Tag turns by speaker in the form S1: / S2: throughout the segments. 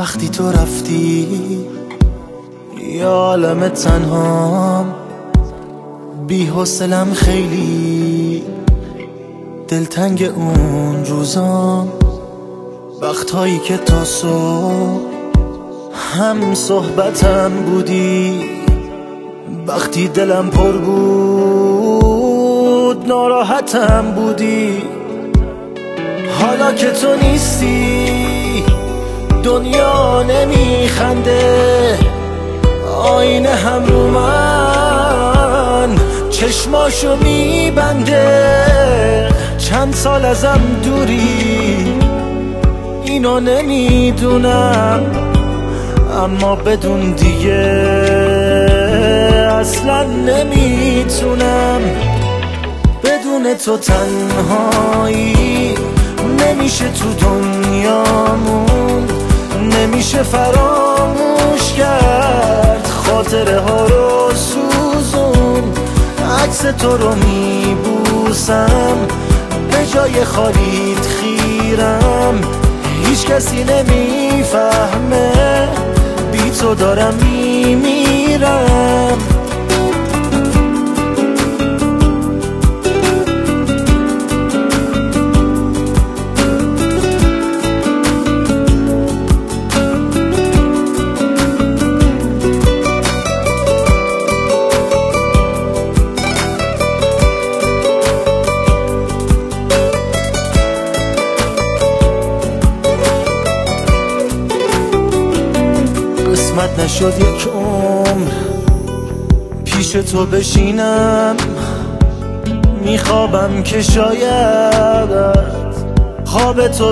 S1: وقتی تو رفتی یا عالم تنهام، بی حوصلم خیلی دلتنگ اون روزام. وقتهایی که تا صبح هم صحبتم بودی، وقتی دلم پر بود ناراحتم بودی. حالا که تو نیستی دنیا نمیخنده، آینه هم رو من چشماشو میبنده. چند سال ازم دوری اینو نمیدونم، اما بدون دیگه اصلا نمیتونم. بدون تو تنهایی نمیشه تو دنیامون، نمیشه فراموش کرد خاطره ها رو سوزون. عکس تو رو میبوسم به جای خالیت خیرم، هیچ کسی نمیفهمه بی تو دارم میمیرم. قسمت نشد یک عمر پیش تو بشینم، میخوابم که شاید خواب تو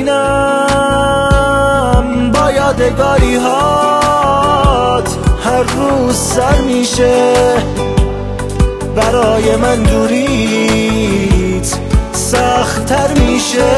S1: ببینم. با یادگاری هات هر روز سر میشه، برای من دوریت سخت‌تر میشه.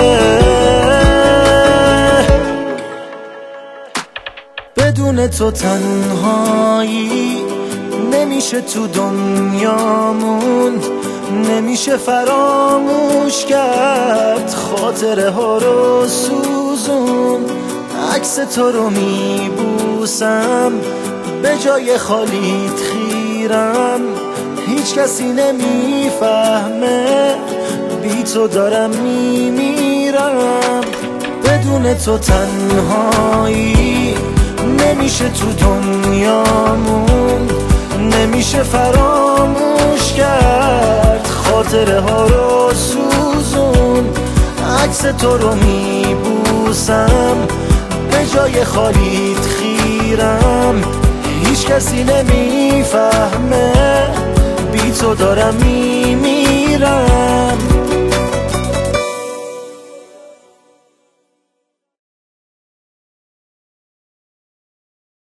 S1: بدون تو تنهایی نمیشه تو دنیامون، نمیشه فراموش کرد خاطره ها رو سوزون. عکس تو رو میبوسم به جای خالیت خیرم، هیچ کسی نمیفهمه بی تو دارم میمیرم. بدون تو تنهایی نمیشه تو دنیامون، نمیشه فراموش کرد خاطره ها رو سوزون. عکس تو رو میبوسم به جای خالیت خیرم، هیچ کسی نمیفهمه بی تو دارم